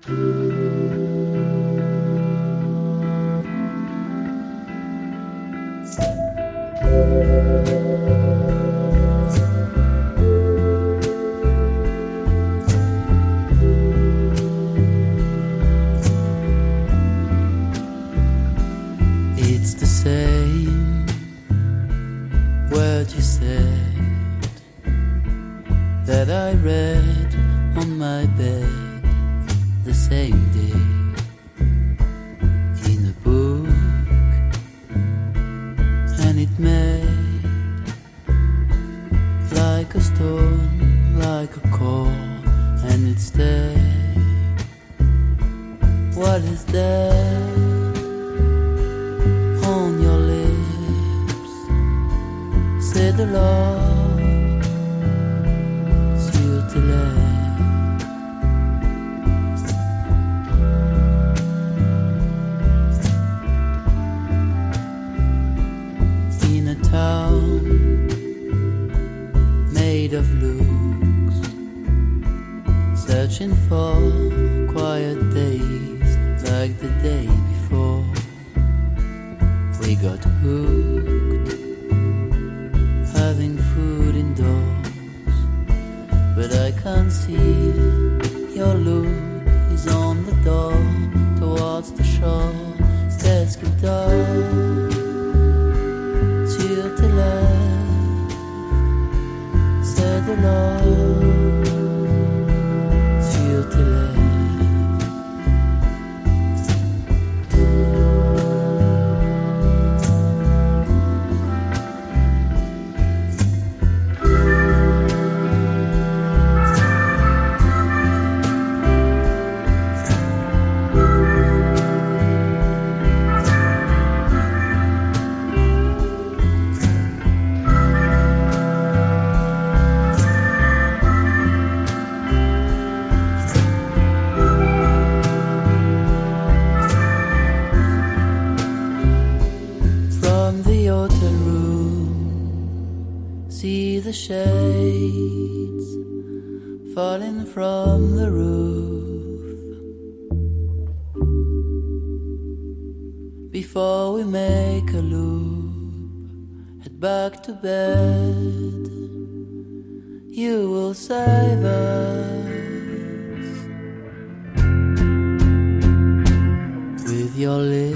It's the same word you said that I read on my bed the same day in a book, and it made like a stone, like a core, and it stayed. What is there on your lips? C'est de l'or sur tes lèvres. In a town made of looks, searching for quiet days like the day before. We got hooked, having food indoors, but I can't see your look is on the door towards the shore. Qu'est-ce que dort sur tes lèvres? C'est de l'or sur tes lèvres. See the shades falling from the roof before we make a loop. Head back to bed, you will save us with your lips.